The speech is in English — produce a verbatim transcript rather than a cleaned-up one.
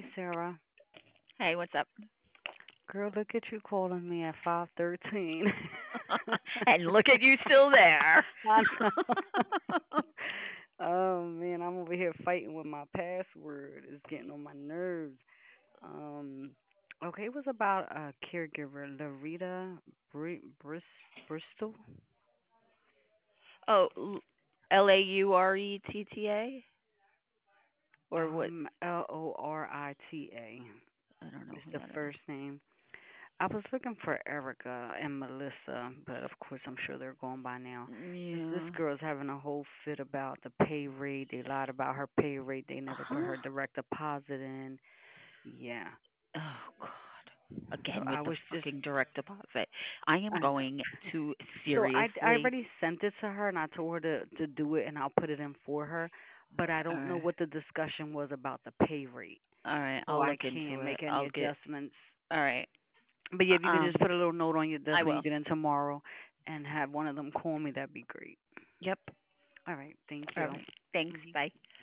Sarah. Hey, what's up? Girl, look at you calling me at five thirteen. And look at you still there. I know. Oh man, I'm over here fighting with my password. It's getting on my nerves. Um, okay, it was about a caregiver, Larita Bri- Bris- Bristol. Oh, L L A U R E T T A or what? Um, L O R I T A I don't know is who the that is. first name. I was looking for Erica and Melissa, but of course I'm sure they're gone by now. This this Yeah. girl's having a whole fit about the pay rate. They lied about her pay rate. They never put Huh? her direct deposit in. Yeah. Oh God. So Again with I the was just fucking direct deposit. I am I know. going to So I I seriously. already sent it to her and I told her to to do it and I'll put it in for her, but I All don't know right. what the discussion was about the pay rate. All right. So I'll I look into can't it. make any I'll get. adjustments. All right. But yeah, if you could just Um, put a little note on your I desk when you will. get in tomorrow and have one of them call me, that'd be great. Yep. All right. Thank All you. right. Thanks. Mhm. Bye.